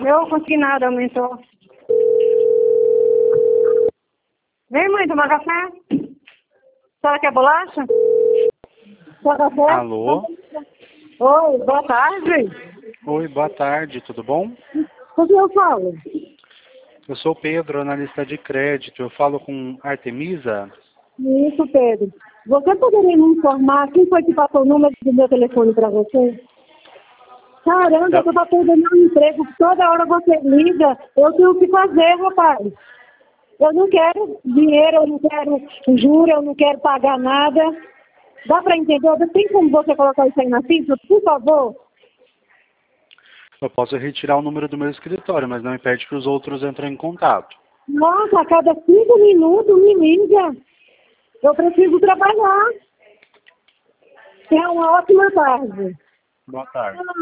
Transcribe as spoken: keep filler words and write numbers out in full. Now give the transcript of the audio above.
Eu consignado aumentou. Vem, mãe, tomar café? A senhora quer bolacha? Quer café? Alô? Oi, boa tarde. Oi, boa tarde, tudo bom? O que eu falo? Eu sou o Pedro, analista de crédito. Eu falo com Artemisa? Isso, Pedro. Você poderia me informar quem foi que passou o número do meu telefone para você? Caramba, eu tô perdendo meu emprego. Toda hora você liga, eu tenho o que fazer, rapaz. Eu não quero dinheiro, eu não quero juro, eu não quero pagar nada. Dá para entender? Tem como você colocar isso aí na ficha, por favor? Eu posso retirar o número do meu escritório, mas não impede que os outros entrem em contato. Nossa, a cada cinco minutos me liga. Eu preciso trabalhar. Tenha uma ótima tarde. Boa tarde.